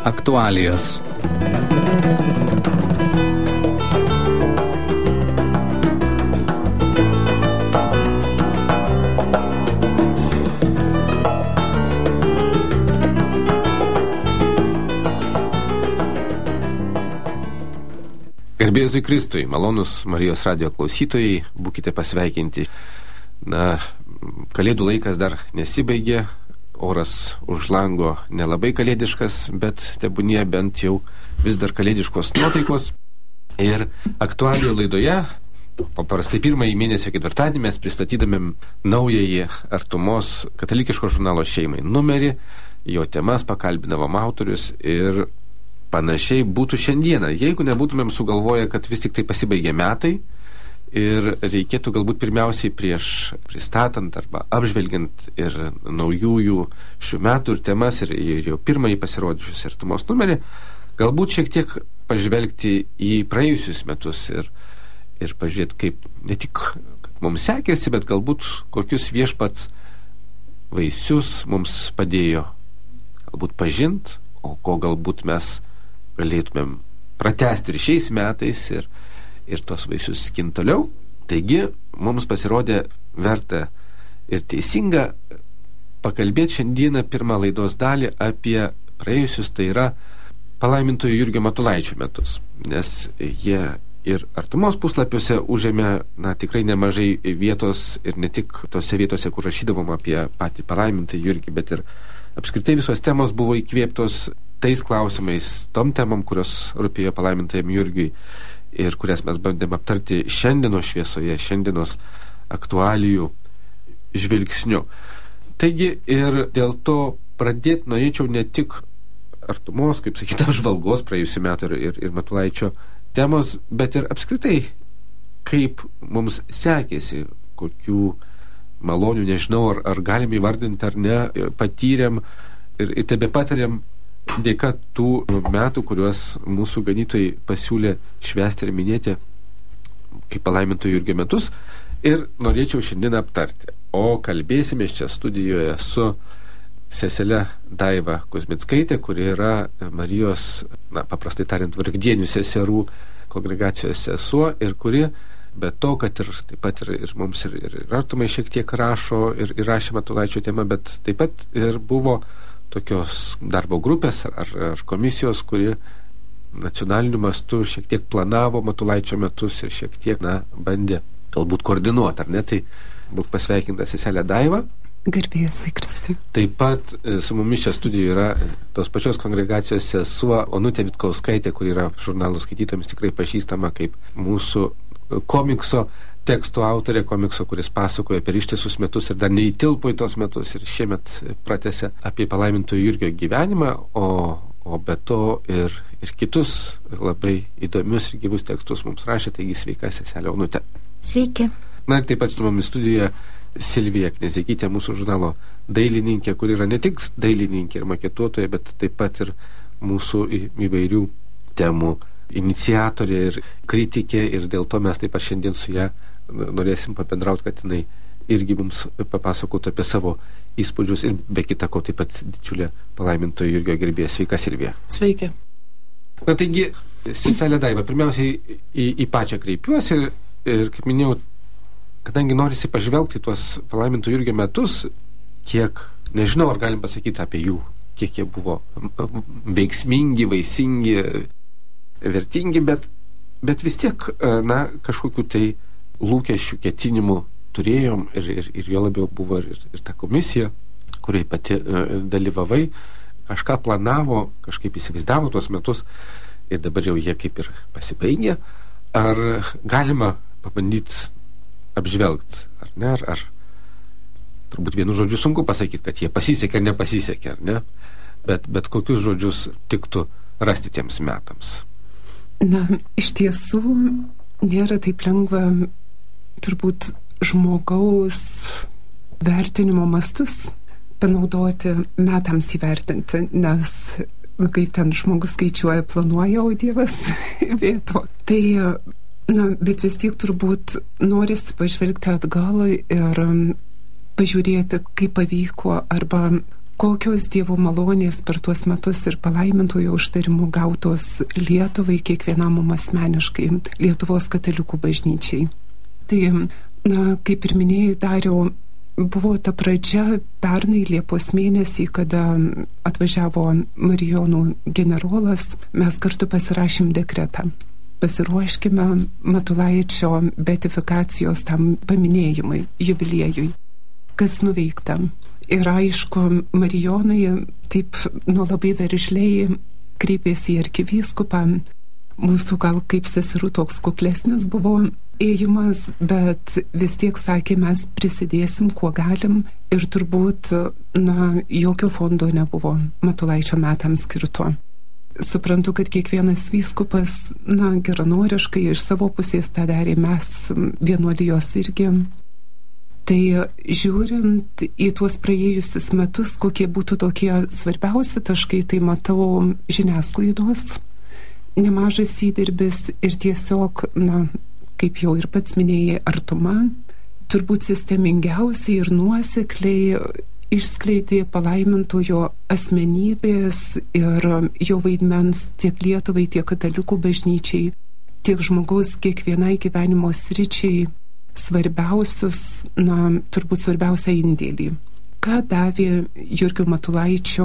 aktualijos. Garbėzui Kristui, malonus Marijos radijo klausytojai, būkite pasveikinti. Kalėdų laikas dar nesibaigė, oras už lango nelabai kalėdiškas, bet tebūnie bent jau vis dar kalėdiškos nuotaikos. Ir aktualijų laidoje, paprastai pirmąjį mėnesio ketvirtadienį, mes pristatydamėm naująjį Artumos katalikiško žurnalo Šeimai numerį, jo temas pakalbinavom autorius ir panašiai būtų šiandieną, jeigu nebūtumėm sugalvoję, kad vis tik tai pasibaigė metai ir reikėtų galbūt pirmiausiai prieš pristatant arba apžvelgiant ir naujųjų šių metų ir temas ir jau pirmąjį pasirodžius Artumos numerį, galbūt šiek tiek pažvelgti į praėjusius metus ir pažiūrėti, kaip ne tik mums sekėsi, bet galbūt kokius viešpats vaisius mums padėjo galbūt pažint, o ko galbūt mes galėtumėm pratęsti ir šiais metais ir tos vaisius skint toliau. Taigi, mums pasirodė verta ir teisinga pakalbėti šiandieną pirmą laidos dalį apie praėjusius, tai yra palaimintojo Jurgio Matulaičio metus, nes jie ir Artumos puslapiuose užėmė tikrai nemažai vietos ir ne tik tose vietose, kur rašydavom apie patį palaimintąjį Jurgį, bet ir apskritai visos temos buvo įkvėptos tais klausimais, tom temom, kurios rūpėjo palaimintajam Jurgiui ir kurias mes bandėm aptarti šiandienos šviesoje, šiandienos aktualijų žvilgsniu. Taigi ir dėl to pradėti norėčiau ne tik Artumos, kaip sakyti, apžvalgos praėjusių metų ir Matulaičio temos, bet ir apskritai, kaip mums sekėsi, kokių malonių, nežinau, ar galim įvardinti ar ne, patyrėm ir tebepatiriam dėka tų metų, kuriuos mūsų ganytojai pasiūlė švęsti ir minėti kaip palaimintojo Jurgio metus, ir norėčiau šiandien aptarti. O kalbėsime čia studijoje su sesele Daiva Kuzmickaitė, kuri yra Marijos, paprastai tariant, vargdienių seserų kongregacijos sesuo ir kuri, be to, kad ir taip pat ir mums ir Artumai šiek tiek rašo ir rašė Matulaičio temą, bet taip pat ir buvo tokios darbo grupės ar komisijos, kuri nacionaliniu mastu šiek tiek planavo Matulaičio metus ir šiek tiek, bandė galbūt koordinuoti, ar ne? Tai būk pasveikinta seselė Daiva. Garbėzui Kristui. Taip pat su mumis čia studijoje yra tos pačios kongregacijos sesuo Onutė Vitkauskaitė, kur yra žurnalų skaitytojams tikrai pažįstama kaip mūsų komikso tekstų autorė, komikso, kuris pasakoja per ištisus metus ir dar neįtilpo į tos metus ir šiemet pratęsė apie palaimintojo Jurgio gyvenimą, o be to ir kitus labai įdomius ir gyvus tekstus mums rašė, taigi sveika seselė Onutė. Sveiki. Ir taip pat su mumis studijoje Silvija Knezekytė, mūsų žurnalo dailininkė, kuri yra ne tik dailininkė ir maketuotoja, bet taip pat ir mūsų įvairių temų iniciatorė ir kritikė, ir dėl to mes taip pat šiandien su ją norėsim pabendrauti, kad jinai irgi mums papasakotų apie savo įspūdžius ir be kita ko taip pat didžiulė palaimintojo Jurgio gerbėja. Sveika, Silvija. Sveiki. Taigi, seselė Daiva, pirmiausiai į pačią kreipiuosi ir kaip minėjau, kadangi norisi pažvelgti tuos palaimintojo Jurgio metus, kiek, nežinau, ar galim pasakyti apie jų, kiek jie buvo veiksmingi, vaisingi, vertingi, bet vis tiek, kažkokių tai lūkesčių, ketinimų turėjom ir jo labiau buvo ir ta komisija, kuriai pati dalyvavai, kažką planavo, kažkaip įsivaizdavo tuos metus ir dabar jau jie kaip ir pasibaigė. Ar galima pabandyti apžvelgti, ar ne, ar turbūt vienu žodžiu sunku pasakyti, kad jie pasisekė ar nepasisekė, ar ne, bet kokius žodžius tiktų rasti tiems metams? Iš tiesų nėra taip lengva turbūt žmogaus vertinimo mastus panaudoti metams įvertinti, nes kaip ten žmogus skaičiuoja, planuoja, o Dievas vieto. Tai, bet vis tiek turbūt norisi pažvelgti atgal ir pažiūrėti, kaip pavyko arba kokios Dievo malonės per tuos metus ir palaimintojo užtarimų gautos Lietuvai, kiekvienam mums asmeniškai, Lietuvos katalikų bažnyčiai. Tai, kaip ir minėjai, Dariau, buvo ta pradžia pernai Liepos mėnesį, kada atvažiavo Marijonų generolas, mes kartu pasirašėm dekretą. Pasiruoškime Matulaičio beatifikacijos tam paminėjimui, jubiliejui. Kas nuveikta? Ir aišku, Marijonai taip labai veržliai kreipėsi į arkivyskupą. Mūsų gal kaip seserų toks kuklesnis buvo ėjimas, bet vis tiek sakė, mes prisidėsim, kuo galim. Ir turbūt, jokio fondo nebuvo Matulaičio metams skirto. Suprantu, kad kiekvienas vyskupas, geranoriškai iš savo pusės tą darė, mes vienuolijos irgi. Tai žiūrint į tuos praėjusius metus, kokie būtų tokie svarbiausi taškai, tai matau žiniasklaidos nemažas įdirbis ir tiesiog, kaip jau ir pats minėjai, artuma, turbūt sistemingiausiai ir nuosekliai išskleidė palaimintojo asmenybės ir jo vaidmens tiek Lietuvai, tiek katalikų bažnyčiai, tiek žmogaus kiekvienai gyvenimo sričiai svarbiausius, turbūt svarbiausią indėlį. Ką davė Jurgio Matulaičio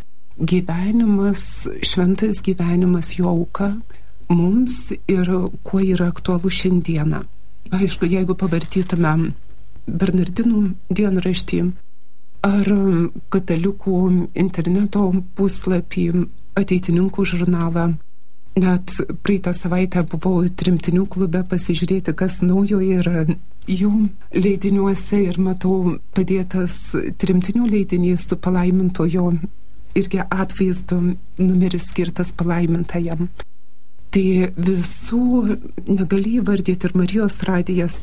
gyvenimas, šventas gyvenimas, jo auka mums ir kuo yra aktualu šiandieną. Aišku, jeigu pavartytume Bernardinų dienraštį ar katalikų interneto puslapį, ateitininkų žurnalą, net praeitą savaitę buvau tremtinių klube pasižiūrėti, kas naujo yra jų leidiniuose ir matau padėtas tremtinių leidinys su palaimintojo irgi atvaizdu, numeris skirtas palaimintajam. Tai visų negali įvardyti ir Marijos radijas,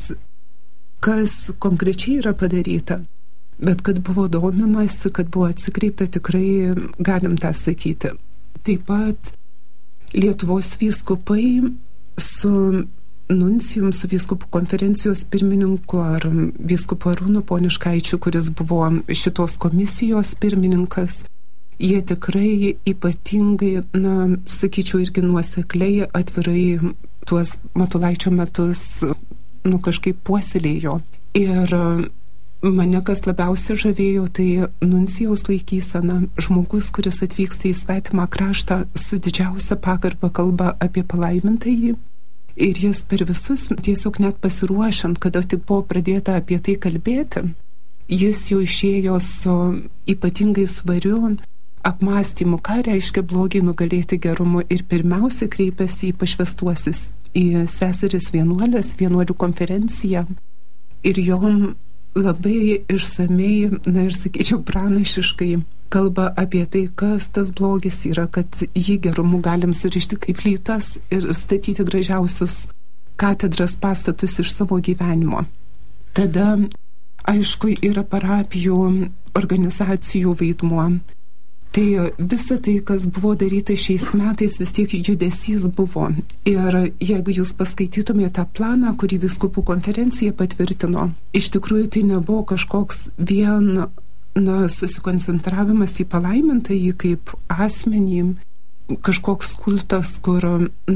kas konkrečiai yra padaryta, bet kad buvo domimasi, kad buvo atsikreipta, tikrai galim tą sakyti. Taip pat Lietuvos vyskupai su nuncijum, su vyskupų konferencijos pirmininku ar vyskupu Arūnu Poniškaičiu, kuris buvo šitos komisijos pirmininkas, jie tikrai ypatingai, sakyčiau, irgi nuosekliai, atvirai tuos Matulaičio metus kažkaip puoselėjo. Ir mane kas labiausiai žavėjo, tai nuncijaus laikysena, žmogus, kuris atvyksta į svetimą kraštą su didžiausia pagarba kalba apie palaimintąjį. Ir jis per visus, tiesiog net pasiruošiant, kada tik buvo pradėta apie tai kalbėti, jis jau išėjo su ypatingai svariu apmąstymu, ką reiškia blogį nugalėti gerumu, ir pirmiausia kreipėsi į pašvęstuosius, į seseris vienuolės, vienuolių konferenciją, ir jom labai išsamei, ir sakyčiau pranašiškai kalba apie tai, kas tas blogis yra, kad jį gerumu galim surišti kaip plytas ir statyti gražiausius katedras pastatus iš savo gyvenimo. Tada, aišku, yra parapijų organizacijų vaidmuo. Tai visa tai, kas buvo daryta šiais metais, vis tiek judesys buvo. Ir jeigu jūs paskaitytumėte tą planą, kurį vyskupų konferencija patvirtino, iš tikrųjų tai nebuvo kažkoks vien susikoncentravimas į palaimintąjį kaip asmenį, kažkoks kultas, kur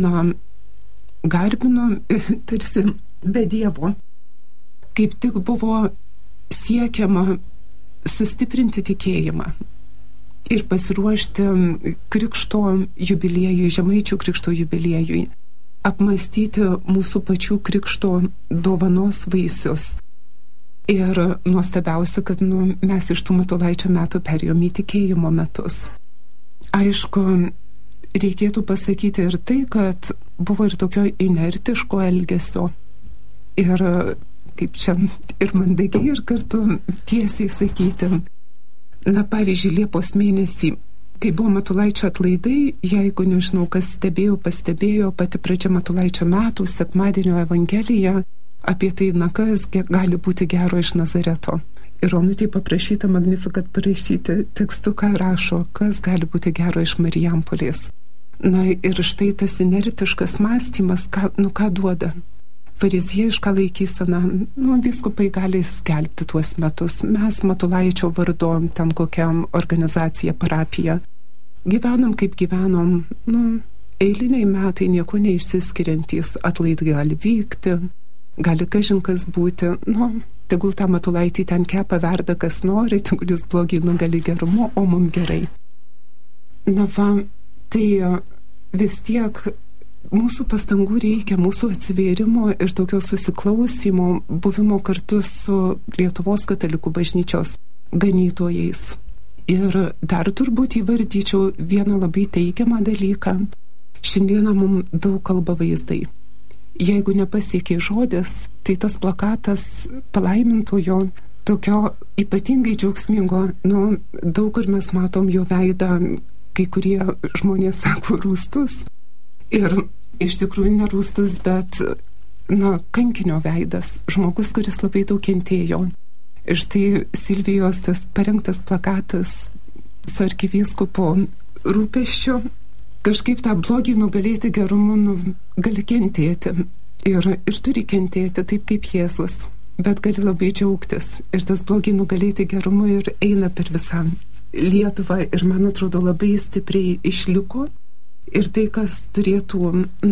garbino tarsi be Dievo. Kaip tik buvo siekiama sustiprinti tikėjimą ir pasiruošti krikšto jubiliejui, Žemaičių krikšto jubiliejui, apmąstyti mūsų pačių krikšto dovanos vaisius. Ir nuostabiausia, kad mes iš tų Matulaičio metų perėjom į tikėjimo metus. Aišku, reikėtų pasakyti ir tai, kad buvo ir tokio inertiško elgesio. Ir kaip čia ir mandagiai, ir kartu tiesiai sakyti. Pavyzdžiui, Liepos mėnesį, kai buvo Matulaičio atlaidai, jeigu nežinau, kas pastebėjo pati pradžia Matulaičio metų, sekmadienio evangelija, apie tai, kas gali būti gero iš Nazareto. Ir Onutė paprašyta Magnificat parašyti tekstuką, rašo, kas gali būti gero iš Marijampolės. Ir štai tas inertiškas mąstymas, ką duoda. fariziejišką laikyseną, vyskupai gali skelbti tuos metus. Mes Matulaičio vardu, ten kokią organizaciją, parapiją, gyvenam kaip gyvenom, eiliniai metai nieko neišsiskiriantys, atlaidai gali vykti, gali kažinkas būti, tegul tą Matulaitį ten kepa verda kas nori, tegul jis blogai nugali gerumu, o mum gerai. Tai vis tiek mūsų pastangų reikia, mūsų atsivėrimo ir tokio susiklausimo, buvimo kartu su Lietuvos katalikų bažnyčios ganytojais. Ir dar turbūt įvardyčiau vieną labai teigiamą dalyką. Šiandieną mums daug kalba vaizdai. Jeigu nepasiekia žodis, tai tas plakatas palaimintojo tokio ypatingai džiaugsmingo, daug kur mes matom jo veidą, kai kurie žmonės sako rūstus. Ir iš tikrųjų nerūstus, bet, kankinio veidas, žmogus, kuris labai daug kentėjo. Ir štai Silvijos tas parengtas plakatas su arkivyskupo rūpesčiu, kažkaip tą blogį nugalėti gerumu, gali kentėti. Ir turi kentėti taip kaip Jėzus, bet gali labai džiaugtis. Ir tas blogį nugalėti gerumu ir eina per visą Lietuvą ir, man atrodo, labai stipriai išliko. Ir tai, kas turėtų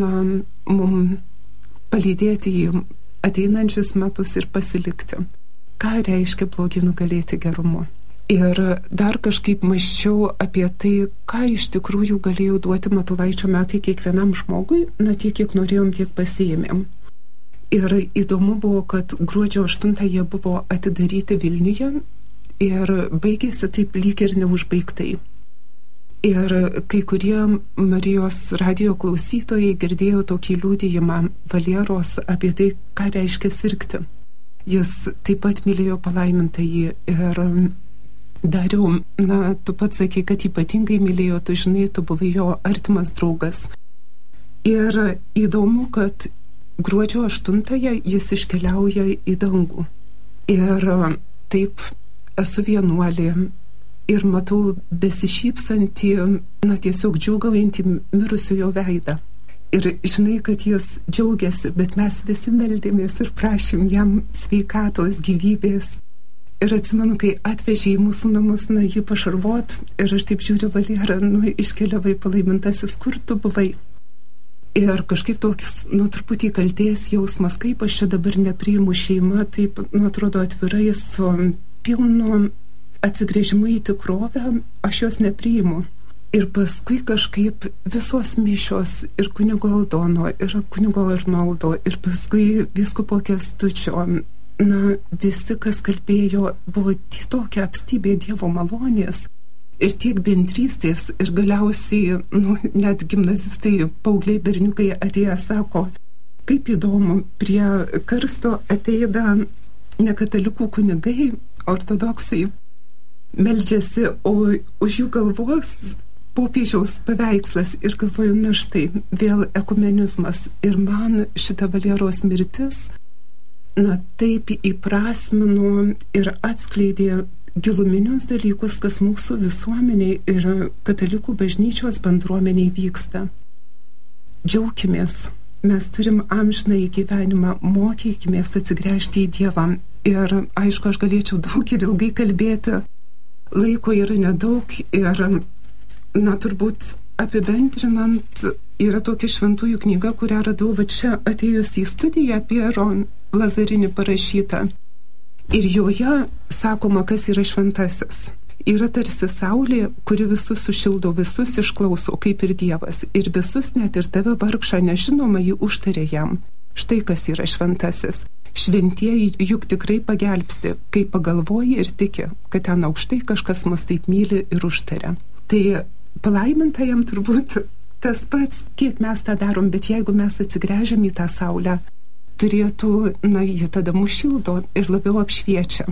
mum palydėti į ateinančius metus ir pasilikti. Ką reiškia blogį nugalėti gerumu? Ir dar kažkaip mąsčiau apie tai, ką iš tikrųjų galėjo duoti Matulaičio metai kiekvienam žmogui, tiek, kiek norėjom, tiek pasiėmėm. Ir įdomu buvo, kad gruodžio 8 buvo atidaryti Vilniuje ir baigėsi taip lyg ir neužbaigtai. Ir kai kurie Marijos radijo klausytojai girdėjo tokį liudijimą Valieros apie tai, ką reiškia sirgti. Jis taip pat mylėjo palaimintąjį ir Dariau, tu pats sakei, kad ypatingai mylėjo, tu žinai, tu buvai jo artimas draugas. Ir įdomu, kad gruodžio 8 jis iškeliauja į dangų. Ir taip esu vienuolė. Ir matau besišypsantį, tiesiog džiūgaujantį mirusiojo veidą. Ir žinai, kad jis džiaugiasi, bet mes visi meldėmės ir prašym jam sveikatos, gyvybės. Ir atsimenu, kai atvežė į mūsų namus, jį pašarvot, ir aš taip žiūriu, Valera, iškeliavai palaimintasis, kur tu buvai? Ir kažkaip toks, truputį kaltės jausmas, kaip aš čia dabar nepriimu šeimą, taip, atrodo atvirai su pilnu atsigrėžimu į tikrovę, aš jos nepriimu. Ir paskui kažkaip visos mišios ir kunigo Aldono, ir kunigo Arnoldo, ir paskui vyskupo Kęstučio, visi, kas kalbėjo, buvo tokia apstybė Dievo malonės ir tiek bendrystės. Ir galiausiai, net gimnazistai, paaugliai, berniukai atėję sako, kaip įdomu, prie karsto ateina ne katalikų kunigai, ortodoksai, meldžiasi, o už jų galvos popiežiaus paveikslas. Ir galvoju, štai, vėl ekumenizmas. Ir man šita Valeros mirtis, taip įprasmino ir atskleidė giluminius dalykus, kas mūsų visuomeniai ir katalikų bažnyčios bendruomeniai vyksta. Džiaukimės, mes turim amžinąjį gyvenimą, mokykimės atsigręžti į Dievą. Ir aišku, aš galėčiau daug ir ilgai kalbėti, laiko yra nedaug ir, turbūt apibendrinant, yra tokia šventųjų knyga, kurią radau čia atėjus į studiją, Piero Lazarinį parašyta. Ir joje sakoma, kas yra šventasis. Yra tarsi saulė, kuri visus sušildo, visus išklauso, kaip ir Dievas. Ir visus, net ir tave vargšą nežinoma, jį užtarė jam. Štai kas yra šventasis. Šventieji juk tikrai pagelbsti, kai pagalvoji ir tiki, kad ten aukštai kažkas mus taip myli ir užtaria. Tai palaimintajam turbūt tas pats, kiek mes tą darom, bet jeigu mes atsigręžiam į tą saulę, turėtų, jie tada mus šildo ir labiau apšviečia.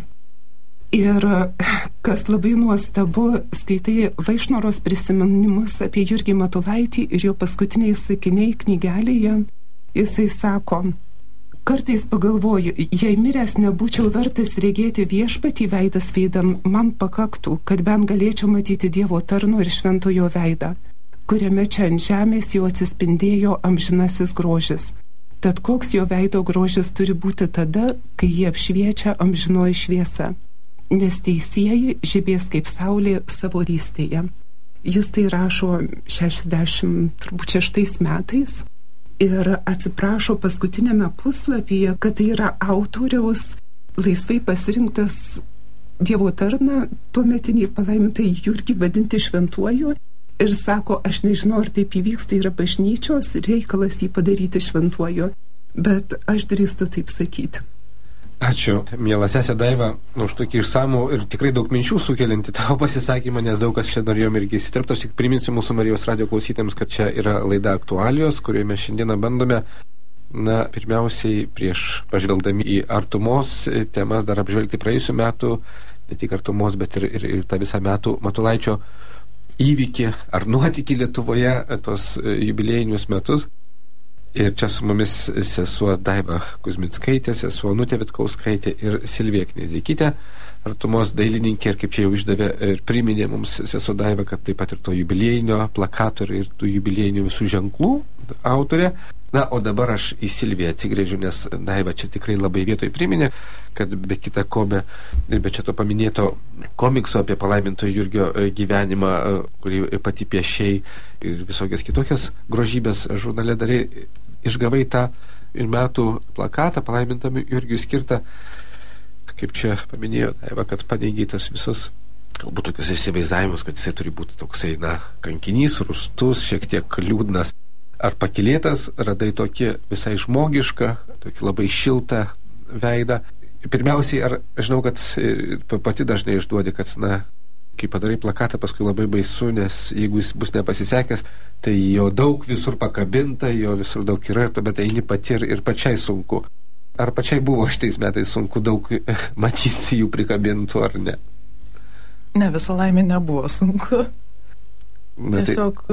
Ir kas labai nuostabu, skaitai Vaišnoros prisiminimus apie Jurgį Matulaitį ir jo paskutiniai sakiniai knygelėje, jisai sako, kartais pagalvoju, jei miręs nebūčiau vertas regėti viešpatį veidas veidan, man pakaktų, kad bent galėčiau matyti Dievo tarno ir šventojo veidą, kuriame čia ant žemės jau atsispindėjo amžinasis grožis. Tad koks jo veido grožis turi būti tada, kai jį apšviečia amžinoji šviesa, nes teisieji žibės kaip saulė savo rystėje. Jis tai rašo 66 metais ir atsiprašo paskutinėme puslapyje, kad tai yra autoriaus laisvai pasirinktas Dievo tarną, tuometinį palaimintąjį Jurgį vadinti šventuoju, ir sako, aš nežinau, ar taip įvyks, tai yra bažnyčios reikalas jį padaryti šventuoju, bet aš drįstu taip sakyti. Ačiū, miela sesė Daiva, už tokį išsamų ir tikrai daug minčių sukeliantį tavo pasisakymą, nes daug kas čia norėjom irgi įsiterpti. Aš tik priminsiu mūsų Marijos radio klausytėms, kad čia yra laida Aktualijos, kurioje mes šiandieną bandome, pirmiausiai prieš pažvelgdami į artumos temas dar apžvelgti praėjusių metų, ne tik artumos, bet ir tą visą metų Matulaičio įvykį ar nuotykį Lietuvoje, tos jubiliejinius metus. Ir čia su mumis sesuo Daiva Kuzmickaitė, sesuo Onutė Vitkauskaitė ir Silvija Knezikytė, artumos dailininkė, ir kaip čia jau išdavė ir priminė mums sesuo Daiva, kad taip pat ir to jubiliejinio plakato ir tų jubiliejinių visų ženklų autorė. Na, o dabar aš į Silviją atsigrėžiu, nes Daiva čia tikrai labai vietoj priminė, kad be kita ko, be čia to paminėto komikso apie palaimintojo Jurgio gyvenimą, kurį pati piešiai ir visokias kitokias grožybės žurnale darai, išgavai tą ir metų plakatą palaimintam Jurgiui skirtą, kaip čia paminėjo Daiva, kad paneigiai tas visus galbūt tokius įsivaizdavimus, kad jisai turi būti toksai, kankinys, rūstus, šiek tiek liūdnas ar pakilėtas, radai tokį visai žmogišką, tokį labai šiltą veidą. Pirmiausiai, ar žinau, kad pati dažnai išduodi, kad, kai padarai plakatą, paskui labai baisu, nes jeigu jis bus nepasisekęs, tai jo daug visur pakabinta, jo visur daug yra, ir tuomet eini pati ir pačiai sunku. Ar pačiai buvo šitais metais sunku daug matyti jų prikabintų, ar ne? Ne, visą laimę nebuvo sunku. Tiesiog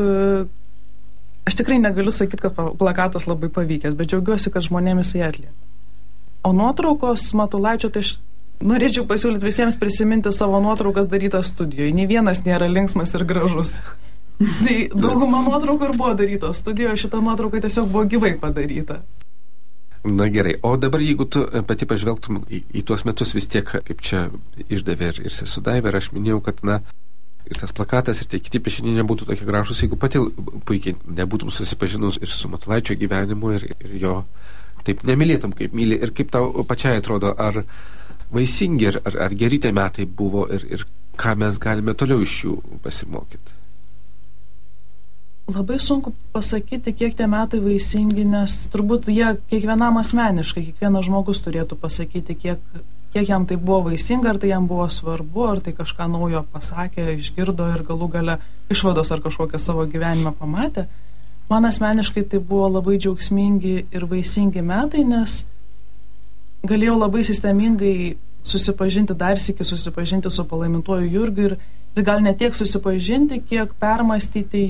aš tikrai negaliu sakyti, kad plakatas labai pavykęs, bet džiaugiuosi, kad žmonėmis jį atlieka. O nuotraukos Matulaičio, tai aš norėčiau pasiūlyti visiems prisiminti savo nuotraukas darytas studijoje. Nei vienas nėra linksmas ir gražus. Tai dauguma nuotraukų ir buvo darytos studijoje, šita nuotrauka tiesiog buvo gyvai padaryta. Na gerai, o dabar jeigu tu pati pažvelgtum į tuos metus, vis tiek, kaip čia išdavė ir sesuo Daiva, ir aš minėjau, kad ir tas plakatas ir tie kiti piešiniai nebūtų tokie gražus, jeigu pati puikiai nebūtum susipažinus ir su Matulaičio gyvenimu ir jo taip nemylėtum, kaip myli. Ir kaip tau pačiai atrodo, ar vaisingi, ar geri tie metai buvo ir ką mes galime toliau iš jų pasimokyti? Labai sunku pasakyti, kiek tie metai vaisingi, nes turbūt jie kiekvienam asmeniškai, kiekvienas žmogus turėtų pasakyti, kiek jam tai buvo vaisinga, ar tai jam buvo svarbu, ar tai kažką naujo pasakė, išgirdo ir galų gale išvados ar kažkokią savo gyvenimą pamatė. Man asmeniškai tai buvo labai džiaugsmingi ir vaisingi metai, nes galėjau labai sistemingai dar sykį susipažinti su palaimintuoju Jurgiu ir gal ne tiek susipažinti, kiek permastyti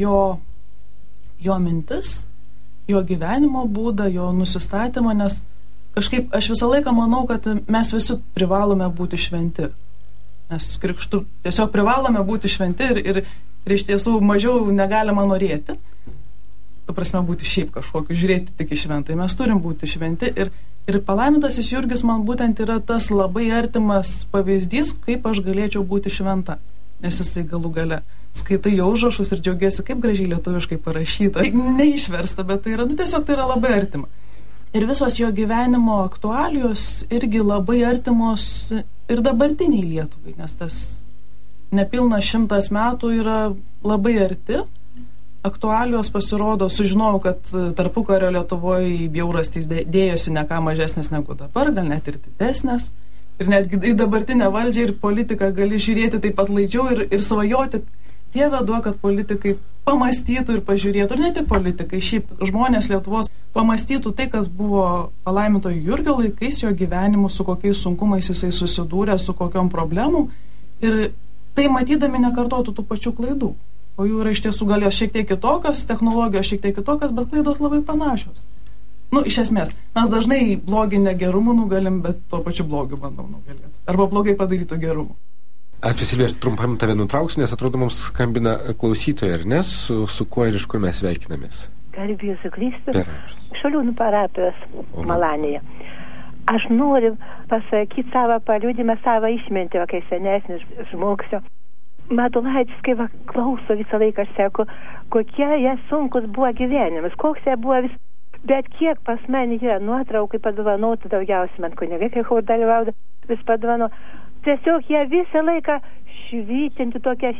jo mintis, jo gyvenimo būdą, jo nusistatymą, nes kažkaip aš visą laiką manau, kad mes visi privalome būti šventi. Mes krikštu tiesiog privalome būti šventi ir iš tiesų mažiau negalima norėti. Ta prasme, būti šiaip kažkokiu, žiūrėti tik į šventai. Mes turim būti šventi ir palaimintasis Jurgis man būtent yra tas labai artimas pavyzdys, kaip aš galėčiau būti šventa. Nes jisai galų gale skaitai jo užrašus ir džiaugiasi, kaip gražiai lietuviškai parašyta. Neišversta, bet tai yra, tiesiog tai yra labai artima. Ir visos jo gyvenimo aktualijos irgi labai artimos ir dabartiniai Lietuvai, nes tas nepilnas 100 metų yra labai arti. Aktualijos pasirodo, sužinojau, kad tarpukario Lietuvoje bjaurastys dėjosi ne ką mažesnės negu dabar, gal net ir didesnės. Ir netgi į dabartinę valdžią ir politiką gali žiūrėti taip pat laidžiau ir svajoti. Dieve duok, kad politikai pamastytų ir pažiūrėtų, ir ne tik politikai, šiaip žmonės Lietuvos pamastytų tai, kas buvo palaimintojo Jurgio laikais, jo gyvenimu, su kokiais sunkumais jisai susidūrė, su kokiom problemom, ir tai matydami nekartotų tų pačių klaidų. O jų yra iš tiesų gal jos šiek tiek kitokios, technologijos šiek tiek kitokios, bet klaidos labai panašios. Iš esmės, mes dažnai blogį negerumu nugalim, bet tuo pačiu blogiu bandom nugalėti. Arba blogai padaryto gerumu. Ačiū, Silvija, aš trumpam tave nutrauksiu, nes atrodo mums skambina klausytojai, ar ne? Su kuo ir iš kur mes sveikinamės? Garbė Jėzui Kristui, Šaliūnų parapijos Malanėje. Aš noriu pasakyti savo paliudimą, savo išmintį, kai senesnis žmogus. Matulaitis, kai klauso visą laiką, aš sako, kokie jie sunkus buvo gyvenimas, koks jie buvo vis. Bet kiek pas mane yra nuotraukai padovanoti, daugiausiai man kunigai, kai kur dalyvauja, vis padovano. Tiesiog jie visą laiką švytinti tokia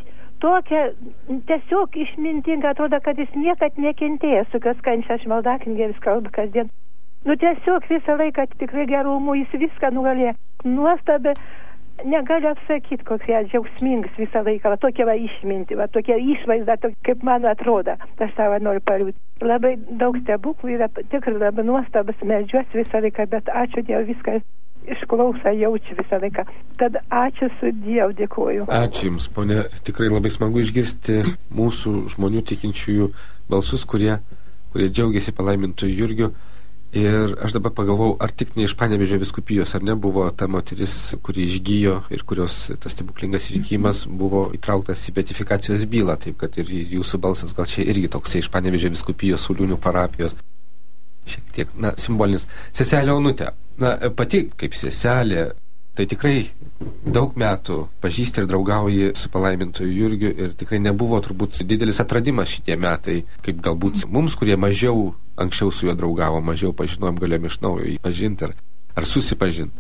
tiesiog išmintinga, atrodo, kad jis niekad nekentėjęs, su kas kančia, aš maldaknygė vis kalba kasdien. Tiesiog visą laiką tikrai gerumu, jis viską nugalėjo. Nuostabi, negaliu apsakyti, koks jie džiaugsmingas visą laiką, tokia išminti, tokia išvaizda, kaip man atrodo, aš savo noriu paliūdyti. Labai daug stebuklų yra, tikrai labai nuostabas, medžiuosi visą laiką, bet ačiū Dievui, viską išklausą, jaučiu visą laiką. Tad ačiū su Dievu, dėkoju. Ačiū Jums, ponė, tikrai labai smagu išgirsti mūsų žmonių tikinčiųjų balsus, kurie džiaugiasi palaimintu Jurgiu. Ir aš dabar pagalvojau, ar tik ne iš Panevėžio vyskupijos, ar ne buvo ta moteris, kuri išgyjo ir kurios tas stebuklingas išgyjimas buvo įtrauktas į beatifikacijos bylą, taip kad ir jūsų balsas gal čia irgi toksai iš Panevėžio vyskupijos, Sauliūnų parapijos, šiek tiek, simbolinis. Seselė Onutė, pati kaip seselė, tai tikrai daug metų pažįsti ir draugauji su palaimintoju Jurgiu ir tikrai nebuvo turbūt didelis atradimas šitie metai, kaip galbūt mums, kurie mažiau anksčiau su juo draugavo, mažiau pažinojom, galėjom iš naujo jį pažinti ar susipažinti.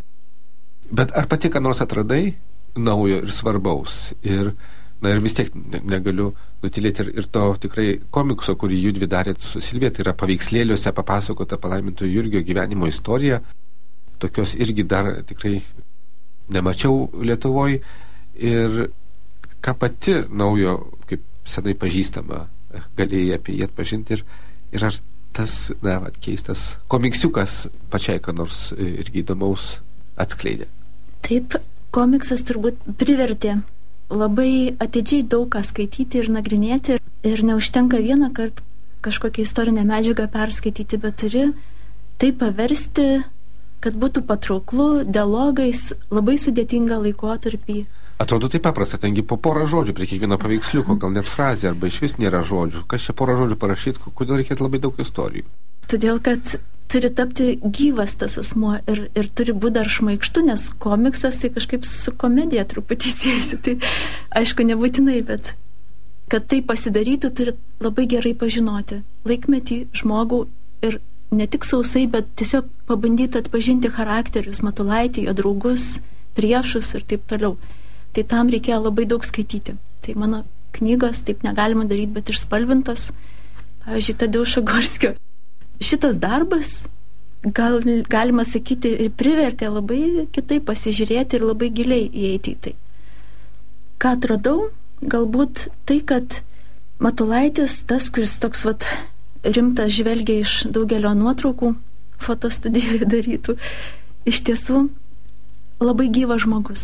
Bet ar pati ką nors atradai naujo ir svarbaus? Ir vis tiek negaliu nutilėti ir to tikrai komikso, kurį judvi darėt su Silvija, tai yra paveikslėliuose papasakota palaimintojo Jurgio gyvenimo istorija. Tokios irgi dar tikrai nemačiau Lietuvoje. Ir ką pati naujo, kaip senai pažįstama, galėjai apie jį atpažinti ir ar tas, keistas komiksiukas pačiai, ką nors irgi įdomaus atskleidė. Taip, komiksas turbūt privertė labai atidžiai daug ką skaityti ir nagrinėti ir neužtenka vieną kartą kažkokią istorinę medžiagą perskaityti, bet turi tai paversti, kad būtų patrauklu dialogais labai sudėtingą laikotarpį. Atrodo taip paprasta, tengi po porą žodžių prie kiekvieno paveiksliuko, gal net frazė, arba iš vis nėra žodžių. Kas čia porą žodžių parašyti, kodėl reikėtų labai daug istorijų? Todėl, kad turi tapti gyvas tas asmuo ir turi būti dar šmaikštu, nes komiksas tai kažkaip su komedija truputį siejasi. Tai aišku, nebūtinai, bet kad tai pasidarytų, turi labai gerai pažinoti laikmetį, žmogų ir ne tik sausai, bet tiesiog pabandyti atpažinti charakterius, Matulaitį, jo draugus, priešus ir taip toliau. Tai tam reikėjo labai daug skaityti. Tai mano knygos taip negalima daryti, bet ir spalvintos. Pavyzdžiui, Tadeušo Gorskio. Šitas darbas, galima sakyti, ir privertė labai kitaip pasižiūrėti ir labai giliai įeiti į tai. Ką atradau? Galbūt tai, kad Matulaitis, tas, kuris toks rimtas žvelgia iš daugelio nuotraukų, fotostudijoje darytų, iš tiesų labai gyvas žmogus.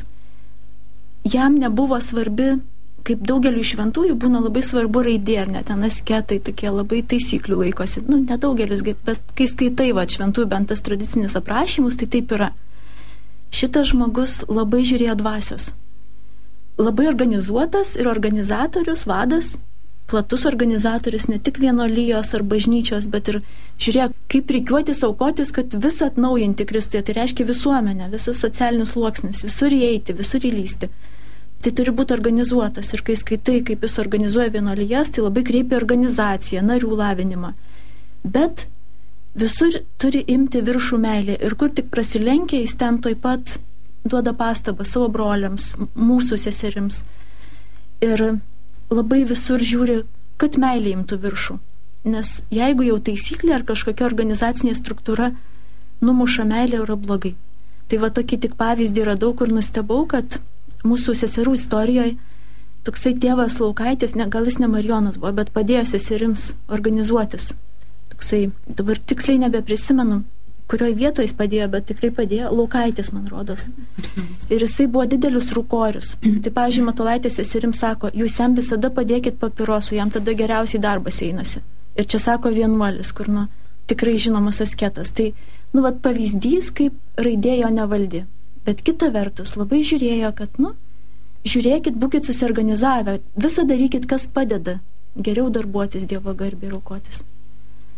Jam nebuvo svarbi, kaip daugeliu šventųjų būna labai svarbu raidė, ar ne, ten asketai tokie labai taisyklių laikosi. Nedaugelis, bet kai skaitai šventųjų bent tas tradicinis aprašymus, tai taip yra. Šitas žmogus labai žiūrėjo dvasios. Labai organizuotas ir organizatorius, vadas, platus organizatorius, ne tik vienolijos ar bažnyčios, bet ir žiūrėjo, kaip rikiuotis, aukotis, kad visą atnaujinti Kristuje. Tai reiškia visuomenę, visus socialinius sluoksnius, visur įeiti, visur įlysti. Tai turi būti organizuotas ir kai skaitai, kaip jis organizuoja vienuolijas, tai labai kreipia organizaciją, narių lavinimą. Bet visur turi imti viršų meilė ir kur tik prasilenkia, jis ten toj pat duoda pastabą savo broliams, mūsų seserims. Ir labai visur žiūri, kad meilė imtų viršų. Nes jeigu jau taisyklė ar kažkokia organizacinė struktūra numuša meilė, yra blogai. Tai tokį tik pavyzdį radau, kur nustebau, kad mūsų seserų istorijoje toksai tėvas Laukaitis, gal jis ne Marijonas buvo, bet padėjo seserims organizuotis. Toksai, dabar tiksliai nebeprisimenu, kurioje vietoje jis padėjo, bet tikrai padėjo, Laukaitis, man rodos. Ir jisai buvo didelius rūkorius. Tai, pavyzdžiui, Matulaitis seserims sako, jūs jam visada padėkit papirosų, jam tada geriausiai darbas einasi. Ir čia sako vienuolis, kur, tikrai žinomas asketas. Tai, pavyzdys, kaip raidėjo nevaldė. Bet kita vertus, labai žiūrėjo, kad, žiūrėkit, būkit susiorganizavę, visą darykit, kas padeda. Geriau darbuotis Dievo garbei ir aukotis.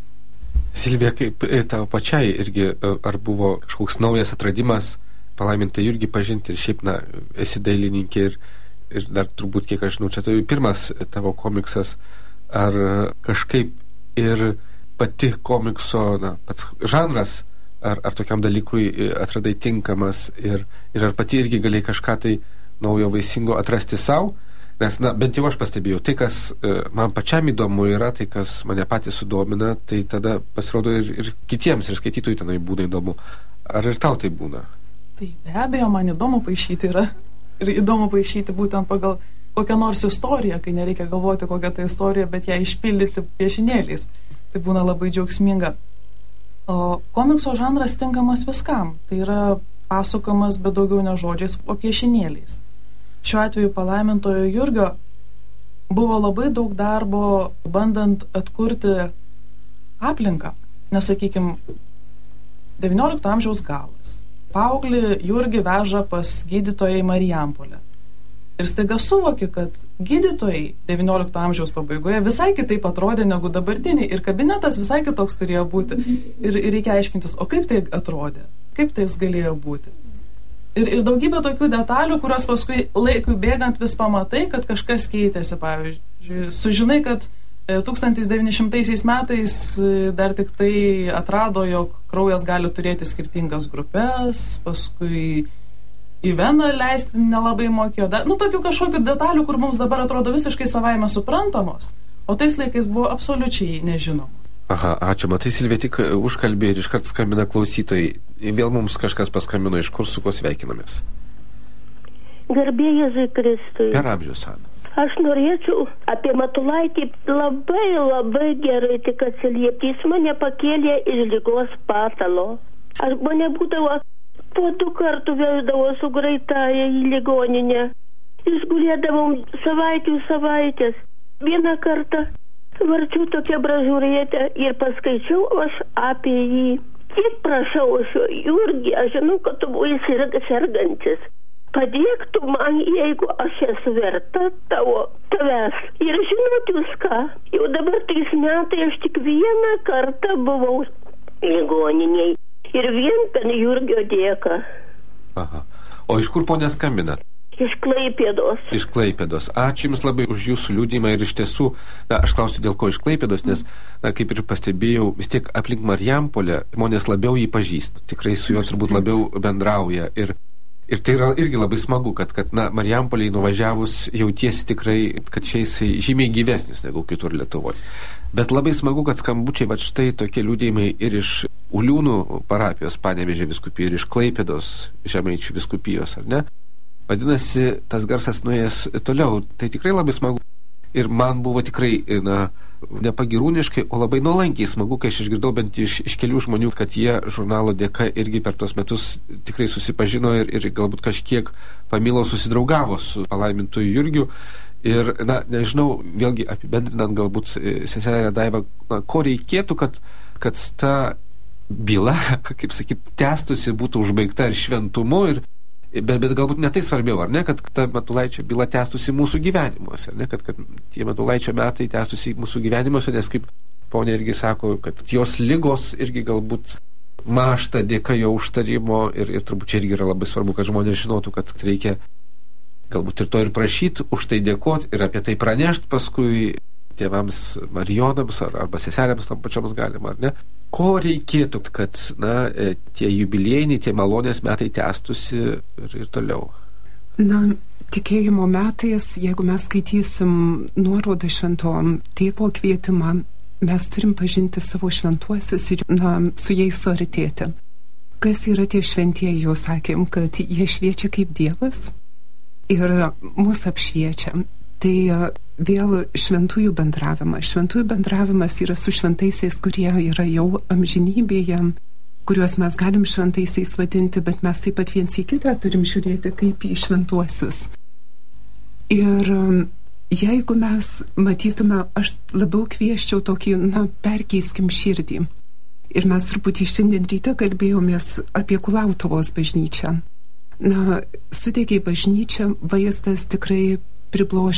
Silvija, kaip tavo pačiai irgi, ar buvo kažkoks naujas atradimas palaimintą Jurgį pažinti ir šiaip, esi dailininkė ir dar turbūt, kiek aš žinau, čia tai pirmas tavo komiksas, ar kažkaip ir pati komikso, pats žanras, ar tokiam dalykui atradai tinkamas ir ar pati irgi galėjai kažką tai naujo vaisingo atrasti savo? Nes, bent jau aš pastebėjau, tai, kas man pačiam įdomu yra, tai, kas mane patys sudomina, tai tada pasirodo ir kitiems, ir skaitytojui tenai būna įdomu. Ar ir tau tai būna? Tai be abejo, man įdomu paišyti yra. Ir įdomu paišyti būtent pagal kokią nors istoriją, kai nereikia galvoti, kokią tai istorija, bet ją išpildyti piešinėliais. Tai būna labai džiaugsminga. O komikso žanras tinkamas viskam. Tai yra pasakojimas, bet daugiau ne žodžiais, o piešinėliais. Šiuo atveju palaimintojo Jurgio buvo labai daug darbo bandant atkurti aplinką. Nes, sakykime, 19 amžiaus galas. Paauglį Jurgį veža pas gydytoją į Marijampolę. Ir staiga suvoki, kad gydytojai 19 amžiaus pabaigoje visai kitaip atrodė negu dabartiniai. Ir kabinetas visai kitoks turėjo būti. Ir reikia aiškintis, o kaip tai atrodė? Kaip tai galėjo būti? Ir daugybė tokių detalių, kurios paskui laikui bėgant vis pamatai, kad kažkas keitėsi. Pavyzdžiui, sužinai, kad 1900 metais dar tik tai atrado, jog kraujas gali turėti skirtingas grupės, paskui į veną leisti nelabai mokėjo. Tokių kažkokių detalių, kur mums dabar atrodo visiškai savaime suprantamos, o tais laikais buvo absoliučiai nežinomos. Aha, ačiū. Matai, Silvija tik užkalbė ir iškart skambina klausytojai. Vėl mums kažkas paskambino, iš kur su ko sveikinamės. Garbė Jėzui Kristui. Per amžius, Ana. Aš norėčiau apie Matulaitį labai gerai tik atsiliepti. Jis mane pakėlė iš ligos patalo. Mane būdavo po 2 kartų veždavo su greitąja į ligoninę. Išgulėdavom savaitės. Vieną kartą varčiau tokią bražūrėtę ir paskaičiau aš apie jį. Kiek prašau aš jo, Jurgi, aš žinau, kad tu buvai sergantis. Padėk tu man, jeigu aš esu verta tavęs. Ir žinot jūs ką, jau dabar 3 metai aš tik vieną kartą buvau ligoniniai. Ir vien per Jurgio dėka. Aha. O iš kur ponė skambina? Iš Klaipėdos. Iš Klaipėdos. Ačiū Jums labai už Jūsų liudijimą ir iš tiesų, aš klausiu dėl ko iš Klaipėdos, nes, kaip ir pastebėjau, vis tiek aplink Marijampolę žmonės labiau jį pažįsta. Tikrai su juo turbūt labiau bendrauja. Ir tai yra irgi labai smagu, kad Marijampolėje nuvažiavus jautiesi tikrai, kad čia jisai žymiai gyvesnis negu kitur Lietuvoje. Bet labai smagu, kad skambučiai štai tokie liudijimai ir iš Uliūnų parapijos Panevėžio vyskupijos, ir iš Klaipėdos Žemaičių vyskupijos, ar ne? Vadinasi, tas garsas nuėjęs toliau. Tai tikrai labai smagu. Ir man buvo tikrai, nepagirūniškai, o labai nuolankiai smagu, kai aš išgirdau bent iš kelių žmonių, kad jie žurnalo dėka irgi per tuos metus tikrai susipažino ir galbūt kažkiek pamilo, susidraugavo su palaimintuoju Jurgiu. Ir, nežinau, vėlgi apibendrinant galbūt seselė Daiva, ko reikėtų, kad ta byla, kaip sakyt, tęstusi, būtų užbaigta ir šventumu, bet galbūt ne tai svarbiau, ar ne, kad ta Matulaičio byla tęstusi mūsų gyvenimuose, ar ne, kad tie Matulaičio metai tęstusi mūsų gyvenimuose, nes kaip ponė irgi sako, kad jos ligos irgi galbūt mąžta dėka jo užtarimo ir turbūt čia irgi yra labai svarbu, kad žmonės žinotų, kad reikia galbūt ir to ir prašyti, už tai dėkoti ir apie tai pranešti paskui tėvams Marijonams arba seselėms tam pačioms galima, ar ne? Ko reikėtų, kad tie jubiliejiniai, tie malonės metai tęstusi ir toliau? Tikėjimo metais, jeigu mes skaitysim nuorodą švento tėvo kvietimą, mes turim pažinti savo šventuosius ir su jais suartėti. Kas yra tie šventieji, jau sakėm, kad jie šviečia kaip Dievas ir mus apšviečia. Tai vėl šventųjų bendravimas. Šventųjų bendravimas yra su šventaisiais, kurie yra jau amžinybėje, kuriuos mes galim šventaisiais vadinti, bet mes taip pat viens į kitą turim žiūrėti kaip į šventuosius. Ir jeigu mes matytume, aš labiau kvieščiau tokį, perkeiskim širdį. Ir mes truputį šiandien ryte kalbėjomės apie Kulautuvos bažnyčią. Sudegė bažnyčia, vaizdas tikrai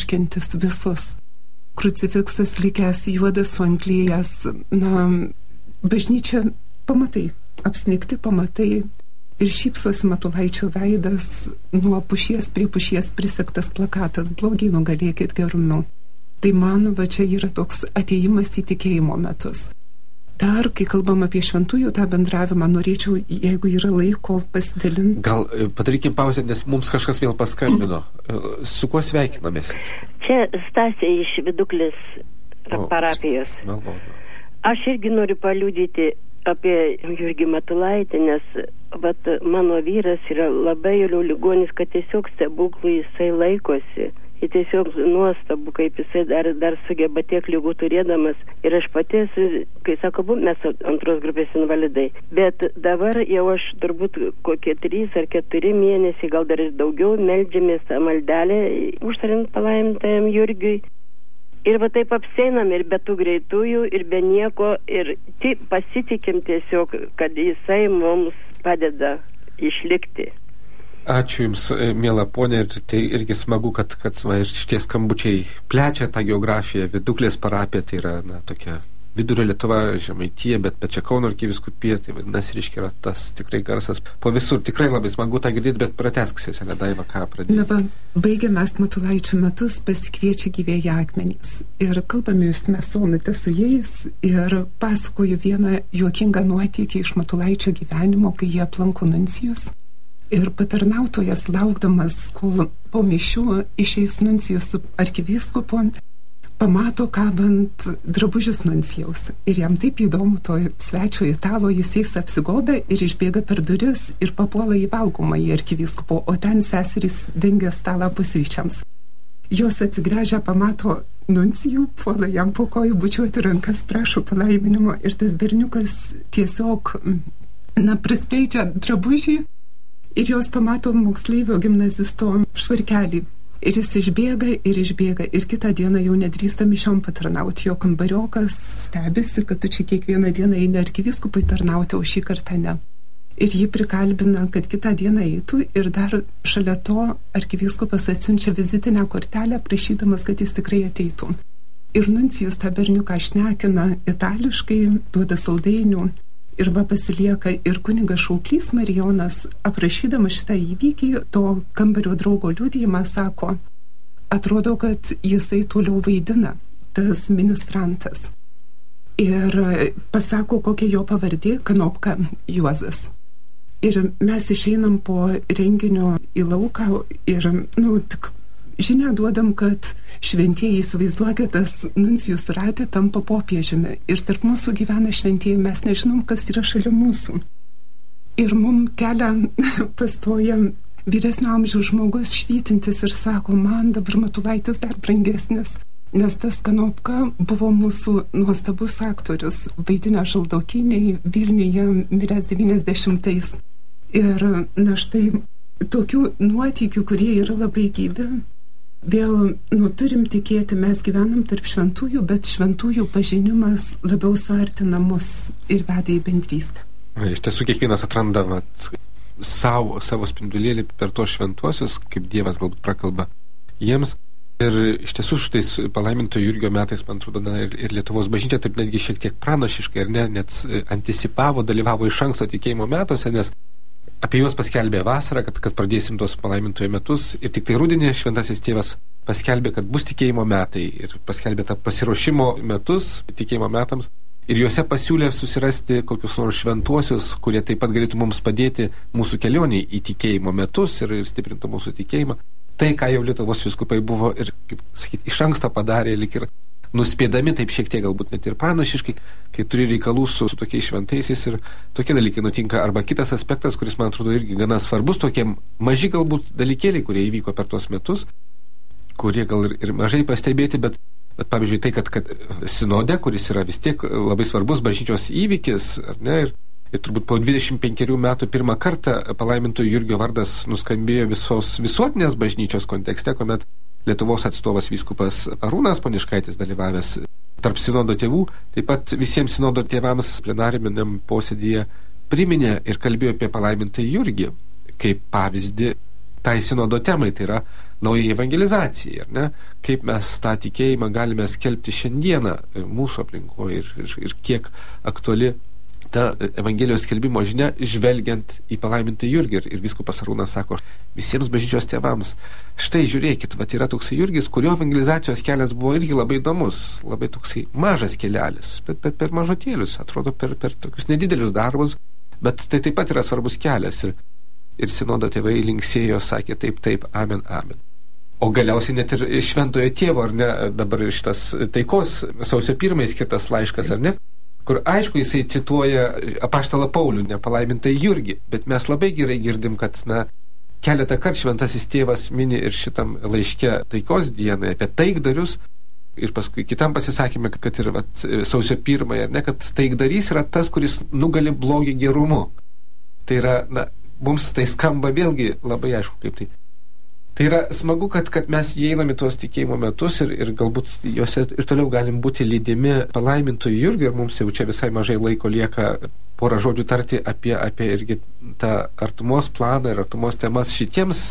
pribloškiantis visus. Krucifiksas likęs juodas suanglėjęs, bažnyčia pamatai, apsnigti pamatai ir šypsosi Matulaičio veidas, nuo pušies prie pušies prisegtas plakatas blogiai nugalėkit gerumu. Tai man va čia yra toks atėjimas į tikėjimo metus. Dar, kai kalbam apie šventųjų tą bendravimą, norėčiau, jeigu yra laiko, pasidalinti. Gal padarykim pauzę, nes mums kažkas vėl paskambino. Su kuo sveikinamės? Čia Stasė iš Viduklės parapijos. Malonu. Aš irgi noriu paliudyti apie Jurgį Matulaitį, nes mano vyras yra labai jau ligonis, kad tiesiog stebuklų jisai laikosi. Ir tiesiog nuostabu, kaip jisai dar sugeba tiek ligų turėdamas. Ir aš pati esu, kai sako, mes antros grupės invalidai. Bet dabar jau aš turbūt kokie 3 ar 4 mėnesiai, gal dar ir daugiau, meldžiamės tą maldelę, užtariant palaimintajam Jurgiui. Ir taip apseinam ir be tų greitųjų, ir be nieko, ir pasitikim tiesiog, kad jisai mums padeda išlikti. Ačiū Jums, miela ponė, ir tai irgi smagu, kad ir šitie skambučiai plečia tą geografiją. Viduklės parapija tai yra tokia vidurio Lietuva, Žemaitija, bet čia Kauno arkivyskupija, tai vadinasi, reiškia, yra tas tikrai garsas po visur. Tikrai labai smagu tą girdėti, bet pratesk, seselė Daiva, ką pradėjome. Baigiame Matulaičių metus, pasikviečia gyvėję akmenys. Ir kalbamės mes Onute su jais ir pasakoju vieną juokingą nuotykį iš Matulaičio gyvenimo, kai jie aplanko nuncijus. Ir patarnautojas, laukdamas, kol po mišių išeis nuncijus su arkivyskupu, pamato kabant drabužius nuncijaus. Ir jam taip įdomu to svečio italo, jis eis apsigobę ir išbėga per duris ir papuola į valgomą į arkivyskupo, o ten seserys dengia stalą pusryčiams. Jos atsigręžia, pamato nuncijų, puola jam po kojų bučiuoti rankas, prašo palaiminimo ir tas berniukas tiesiog, priskleidžia drabužį. Ir jos pamato moksleivio gimnazisto švarkelį. Ir jis išbėga ir kitą dieną jau nedrįsta mišiom patarnauti. Jo kambariokas stebisi, kad tu čia kiekvieną dieną eini arkivyskupui tarnauti, o šį kartą ne. Ir jį prikalbina, kad kitą dieną eitų ir dar šalia to arkivyskupas atsiunčia vizitinę kortelę, prašydamas, kad jis tikrai ateitų. Ir nuncijus tą berniuką šnekina itališkai, duoda saldainių. Ir pasilieka ir kunigas Šauklys Marijonas, aprašydamas šitą įvykį, to kambario draugo liudijimą, sako, atrodo, kad jisai toliau vaidina, tas ministrantas. Ir pasako, kokia jo pavardė, Kanopka Juozas. Ir mes išeinam po renginio į lauką ir, tik žinia duodam, kad šventieji, įsivaizduokit, tas nuncijus ratė tampa popiežiumi ir tarp mūsų gyvena šventieji, mes nežinom, kas yra šalia mūsų. Ir mum kelią pastoja vyresnio amžiaus žmogus švytintis ir sako, man dabar Matulaitis dar brangesnis, nes tas Kanopka buvo mūsų nuostabus aktorius, vaidinę Žaldokiniai, Vilniuje miręs 90-ais. Ir štai tokių nuotykių, kurie yra labai gyvi. Vėl, turim tikėti, mes gyvenam tarp šventųjų, bet šventųjų pažinimas labiau suartina mus ir veda į bendrystę. Iš tiesų, kiekvienas atranda savo spindulėlį per tos šventuosius, kaip Dievas galbūt prakalba jiems. Ir iš tiesų, šitais palaiminto Jurgio metais, man atrodo, ir Lietuvos bažnyčia taip netgi šiek tiek pranašiškai, ar ne, net anticipavo, dalyvavo iš anksto tikėjimo metuose, nes apie juos paskelbė vasarą, kad pradėsim tos palaimintojo metus ir tik tai rudenį šventasis tėvas paskelbė, kad bus tikėjimo metai ir paskelbė tą pasiruošimo metus tikėjimo metams ir juose pasiūlė susirasti kokius nors šventuosius, kurie taip pat galėtų mums padėti mūsų kelionėje į tikėjimo metus ir stiprintų mūsų tikėjimą. Tai, ką jau Lietuvos vyskupai buvo ir, kaip sakyti, iš anksto padarė, lyg ir nuspėdami taip šiek tiek galbūt net ir pranašiškai, kai turi reikalų su tokiais šventaisiais ir tokie dalykai nutinka. Arba kitas aspektas, kuris man atrodo irgi gana svarbus, tokie maži galbūt dalykėliai, kurie įvyko per tuos metus, kurie gal ir mažai pastebėti, bet pavyzdžiui tai, kad sinode, kuris yra vis tiek labai svarbus bažnyčios įvykis, ar ne, ir turbūt po 25 metų pirmą kartą palaimintojo Jurgio vardas nuskambėjo visos visuotinės bažnyčios kontekste, kuomet Lietuvos atstovas vyskupas Arūnas Poniškaitis dalyvavęs tarp sinodo tėvų, taip pat visiems sinodo tėvams plenariniam posėdyje priminė ir kalbėjo apie palaimintąjį Jurgį kaip pavyzdį tai sinodo temai, tai yra nauja evangelizacija, ar ne? Kaip mes tą tikėjimą galime skelbti šiandieną mūsų aplinkoje ir kiek aktuali ta Evangelijos skelbimo žinia, žvelgiant į palaimintą Jurgį. Ir vyskupas Arūnas sako visiems bažnyčios tėvams, štai žiūrėkit, yra toksai Jurgis, kurio evangelizacijos kelias buvo irgi labai įdomus, labai toksai mažas kelelis, bet per mažotėlius, atrodo, per tokius nedidelius darbus, bet tai taip pat yra svarbus kelias. Ir sinodo tėvai linksėjo, sakė taip, amen, amen. O galiausiai net ir šventojo tėvo, ar ne, dabar šitas taikos sausio 1 skirtas laiškas, ar ne, kur aišku jisai cituoja apaštalą Paulių, nepalaimintą Jurgį, bet mes labai gerai girdim, kad, keletą kartų šventasis tėvas mini ir šitam laiške taikos dienai apie taikdarius, ir paskui kitam pasisakymė, kad ir sausio 1, ar ne, kad taikdarys yra tas, kuris nugali blogį gerumu. Tai yra, mums tai skamba vėlgi labai aišku, kaip tai. Tai yra smagu, kad mes įeiname tuos tikėjimo metus ir galbūt juose ir toliau galim būti lydimi palaimintų Jurgį, ir mums jau čia visai mažai laiko lieka porą žodžių tarti apie irgi tą artumos planą ir artumos temas šitiems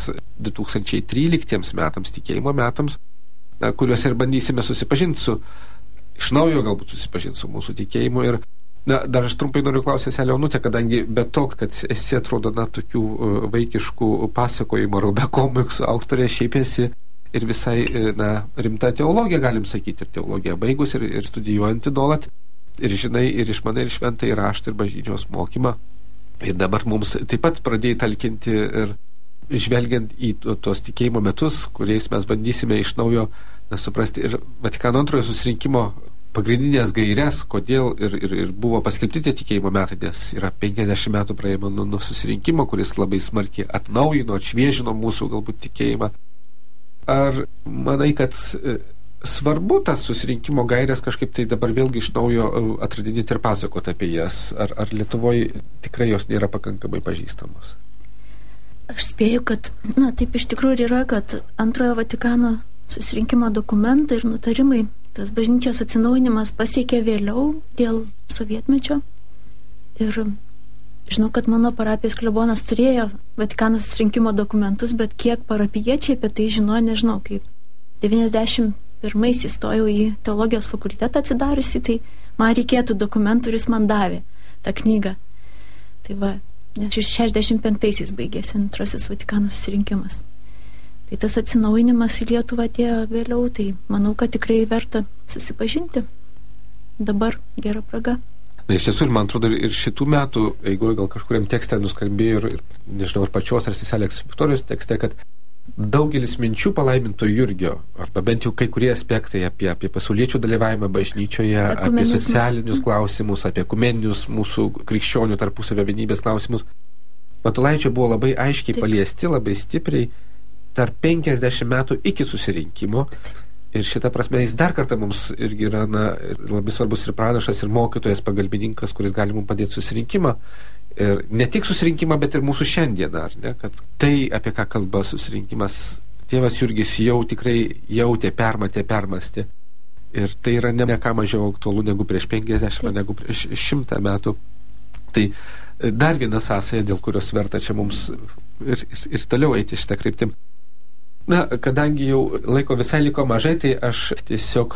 2013 metams, tikėjimo metams, kuriuose ir bandysime susipažinti iš naujo galbūt susipažinti su mūsų tikėjimu. Ir dar aš trumpai noriu klausyti seselę Onutę, kadangi be to, kad esi atrodo tokių vaikiškų pasakojimų arba komiksų autorė, šiaip esi ir visai rimta teologija, galim sakyti, ir teologiją baigus, ir studijuojanti nuolat, ir žinai, ir išmanai, ir šventąjį raštą, ir bažnyčios mokymą. Ir dabar mums taip pat pradėjai talkinti ir žvelgiant į tuos tikėjimo metus, kuriais mes bandysime iš naujo suprasti ir Vatikano antrojo susirinkimo pagrindinės gaires, kodėl ir buvo paskelbti tie tikėjimo metai, nes yra 50 metų praėjimo nuo susirinkimo, kuris labai smarkiai atnaujino, atšviežino mūsų galbūt tikėjimą. Ar manai, kad svarbu tas susirinkimo gairės kažkaip tai dabar vėlgi iš naujo atradinėti ir pasakoti apie jas? Ar Lietuvoje tikrai jos nėra pakankamai pažįstamos? Aš spėju, kad, taip iš tikrųjų yra, kad antrojo Vatikano susirinkimo dokumentai ir nutarimai, tas bažnyčios atsinaujinimas pasiekė vėliau dėl sovietmečio. Ir žinau, kad mano parapijos klebonas turėjo Vatikano susirinkimo dokumentus, bet kiek parapiečiai apie tai žinojo, nežinau, kaip 91 įstojau į teologijos fakultetą atsidariusi, tai man reikėtų dokumentų ir jis man davė tą knygą. Tai va, nes 65 baigėsi antrasis Vatikano susirinkimas. Tai tas atsinaujinimas į Lietuvą atėjo vėliau, tai manau, kad tikrai verta susipažinti. Dabar gera praga. Iš tiesų, ir man atrodo, ir šitų metų, jeigu gal kažkuriam tekste nuskambėjo, ir nežinau, ar pačios, ar seselės Viktorijos tekste, kad daugelis minčių palaiminto Jurgio, arba bent jau kai kurie aspektai apie pasauliečių dalyvavimą bažnyčioje, apie socialinius klausimus, apie ekumeninius mūsų krikščionių tarpusavio vienybės klausimus, Matulaičio buvo labai aiškiai paliesti, labai stipriai, tarp 50 metų iki susirinkimo. Ir šitą prasme jis dar kartą mums irgi yra labai svarbus ir pranašas, ir mokytojas, pagalbininkas, kuris gali mums padėti susirinkimą. Ir ne tik susirinkimą, bet ir mūsų šiandieną, ar ne? Kad tai, apie ką kalba susirinkimas, tėvas Jurgis jau tikrai jautė, permatė, permastė. Ir tai yra ne ką mažiau aktualu negu prieš 50, negu prieš 100 metų. Tai dar viena sąsaja, dėl kurios verta čia mums ir toliau eiti šitą kryptim. Kadangi jau laiko visai liko mažai, tai aš tiesiog,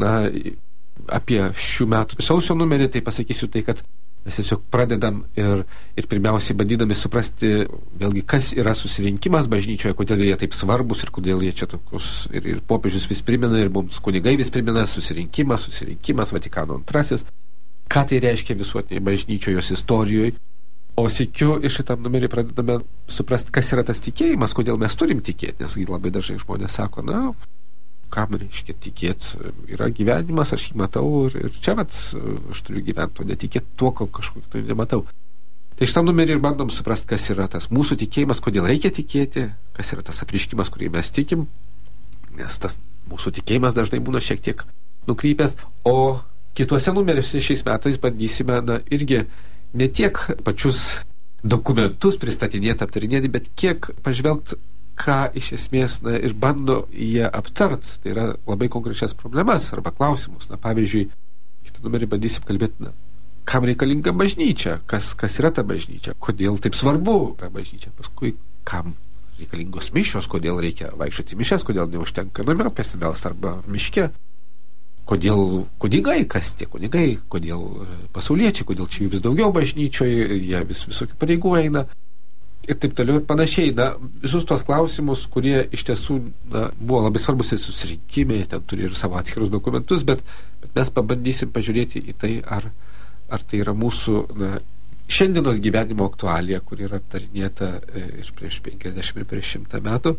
apie šių metų sausio numerį, tai pasakysiu tai, kad mes tiesiog pradedam ir pirmiausiai bandydami suprasti, vėlgi, kas yra susirinkimas bažnyčioje, kodėl jie taip svarbus ir kodėl jie čia tokius, ir popiežius vis primena, ir mums kunigai vis primena susirinkimas, Vatikano antrasis, ką tai reiškia visuotiniai bažnyčioje, jos istorijoje. O sykiu iš šitam numerį pradedame suprasti, kas yra tas tikėjimas, kodėl mes turim tikėti, nes labai dažnai žmonės sako, kam reiškia tikėti, yra gyvenimas, aš jį matau ir čia aš turiu gyventi, o netikėti tuo, ko kažkur tai nematau. Tai šitam numerį ir bandom suprasti, kas yra tas mūsų tikėjimas, kodėl reikia tikėti, kas yra tas apriškimas, kurį mes tikim, nes tas mūsų tikėjimas dažnai būna šiek tiek nukrypęs, o kituose numeriuose šiais metais bandysime irgi ne tiek pačius dokumentus pristatinėti, aptarinėti, bet kiek pažvelgti, ką iš esmės ir bando jie aptart. Tai yra labai konkrečias problemas arba klausimus. Pavyzdžiui, kitą numerį bandysim kalbėti, kam reikalinga bažnyčia, kas yra ta bažnyčia, kodėl taip svarbu yra bažnyčia, paskui kam reikalingos mišios, kodėl reikia vaikščioti mišias, kodėl neužtenka namie pasimelst arba miške. kodėl kunigai, kas tie kunigai, kodėl pasauliečiai, kodėl čia jų vis daugiau bažnyčioje, jie visokių pareigų eina ir taip toliau ir panašiai. Na, visus tos klausimus, kurie iš tiesų buvo labai svarbus ir susirinkimai, ten turi ir savo atskirus dokumentus, bet mes pabandysim pažiūrėti į tai, ar tai yra mūsų šiandienos gyvenimo aktualija, kur yra aptarinėta ir prieš 50 ir prieš 100 metų.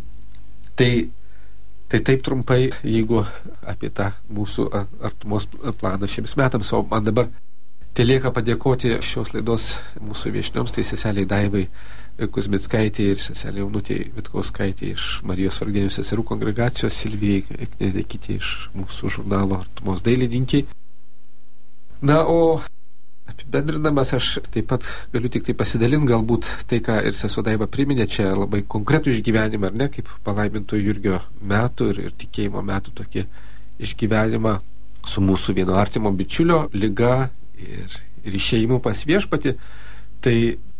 Tai taip trumpai, jeigu apie tą mūsų artumos planą šiems metams, o man dabar telieka padėkoti šios laidos mūsų viešnioms, tai seseliai Daivai Kuzmickaitė ir seselė Jaunutė Vitkauskaitė iš Marijos Vargdienių seserų kongregacijos, Silvijai Knezdekytė iš mūsų žurnalo Artumos dailininkiai. Na, o apibendrinamas aš taip pat galiu tik tai pasidalinti galbūt tai, ką ir sesuo Daiva priminė, čia labai konkretų išgyvenimą, ar ne, kaip palaiminto Jurgio metų ir tikėjimo metų tokį išgyvenimą su mūsų vieno artimo bičiulio liga ir išėjimu pas viešpatį. Tai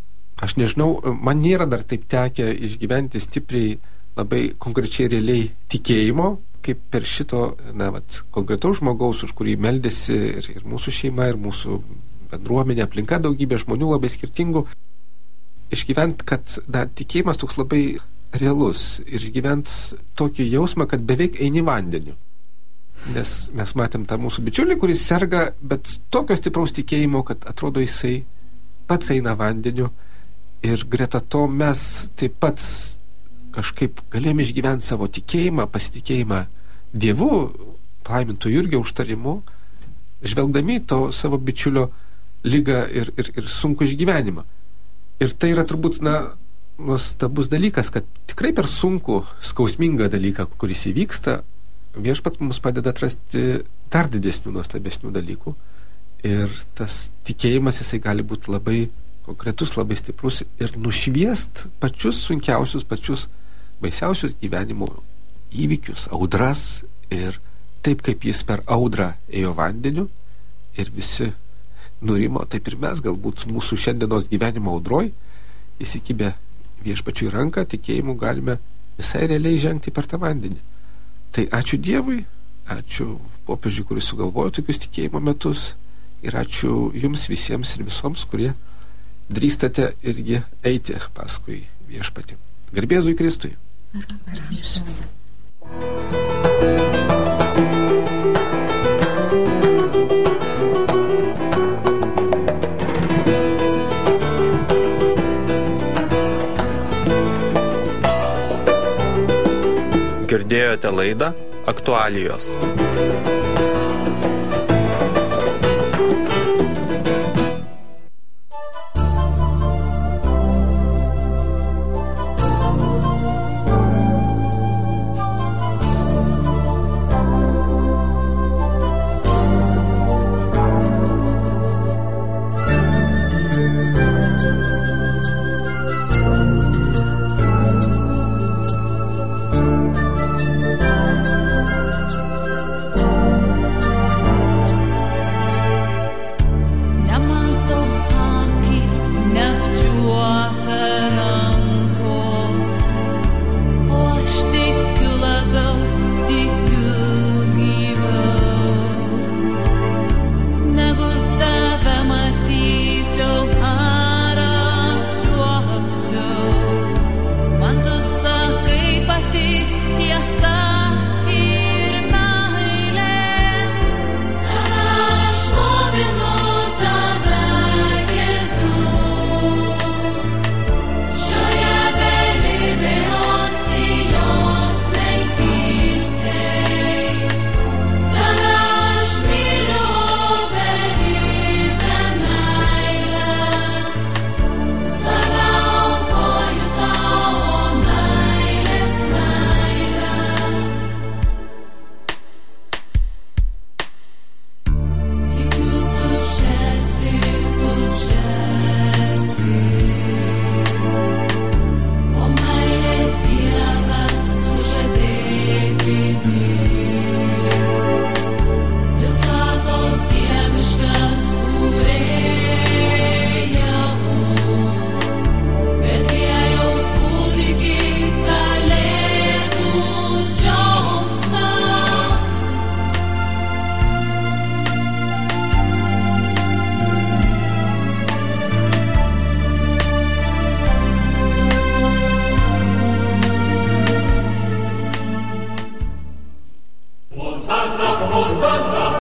aš nežinau, man nėra dar taip tekę išgyventi stipriai, labai konkrečiai realiai tikėjimo, kaip per šito konkretaus žmogaus, už kurį meldėsi ir mūsų šeima, ir mūsų bendruomenė, aplinka, daugybė žmonių labai skirtingų, išgyvent, kad tikėjimas toks labai realus ir išgyvent tokį jausmą, kad beveik eini vandeniu. Nes mes matėm tą mūsų bičiulį, kuris serga, bet tokio stipraus tikėjimo, kad atrodo jisai pats eina vandeniu ir greta to mes taip pat kažkaip galėjome išgyventi savo tikėjimą, pasitikėjimą Dievu, palaiminto Jurgio užtarimu, žvelgdami to savo bičiulio lygą ir sunkų išgyvenimą. Ir tai yra turbūt, nuostabus dalykas, kad tikrai per sunkų, skausmingą dalyką, kuris įvyksta, viešpats mums padeda atrasti dar didesnių, nuostabesnių dalykų. Ir tas tikėjimas, jisai gali būti labai konkretus, labai stiprus ir nušviest pačius sunkiausius, pačius baisiausius gyvenimo įvykius, audras, ir taip kaip jis per audrą ėjo vandeniu ir visi nurimo, taip ir mes galbūt mūsų šiandienos gyvenimo audroj įsikibę viešpačiui ranką, tikėjimu galime visai realiai žengti per tą vandenį. Tai ačiū Dievui, ačiū popiežiui, kuris sugalvojo tokius tikėjimo metus, ir ačiū jums visiems ir visoms, kurie drįstate irgi eiti paskui viešpatį. Garbė Jėzui Kristui. Girdėjote laidą Aktualijos.